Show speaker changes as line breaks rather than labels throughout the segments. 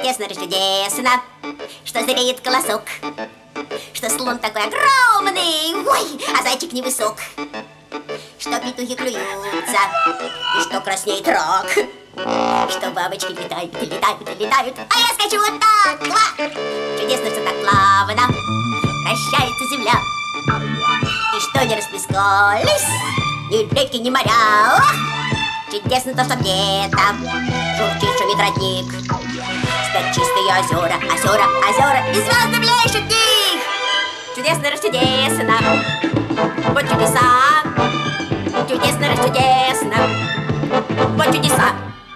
Чудесно, чудесно, что зреет колосок, что слон такой огромный, ой, а зайчик невысок, что петухи клюются, и что краснеет рак, что бабочки летают и летают и летают, а я скачу вот так, чудесно, что так плавно вращается земля, и что не расплескались ни реки, ни моря. Чудесно то, что где-то журчит, шумит родник, спят чистые озера, озера, озера, и звезды блещут в них. Чудесно, расчудесно, вот чудеса, чудесно, расчудесно, вот чудеса.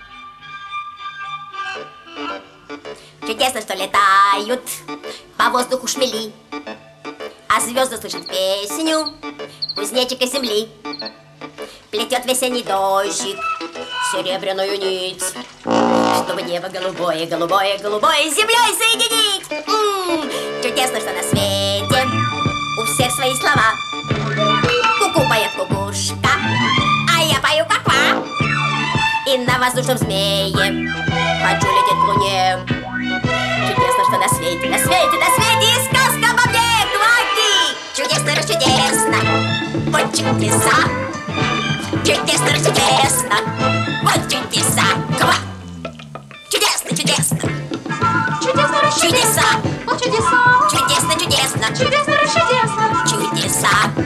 Чудесно, что летают по воздуху шмели, а звезды слышат песню кузнечика земли. Плетет весенний дождик серебряную нить, чтобы небо голубое, голубое, голубое с землей соединить. Чудесно, что на свете у всех свои слова. Ку-ку поет кукушка, а я пою ква-ква. И на воздушном змее хочу лететь к луне. Чудесно, что на свете, на свете, на свете и сказка обо мне. Кваки! Чудесно, расчудесно, вот чудеса. Чудесно, чудесно, вот чудеса, ква! Чудесно, чудесно,
Чудесно,
чудеса,
вот чудеса,
чудесно, чудесно,
чудесно, чудесно.
чудеса.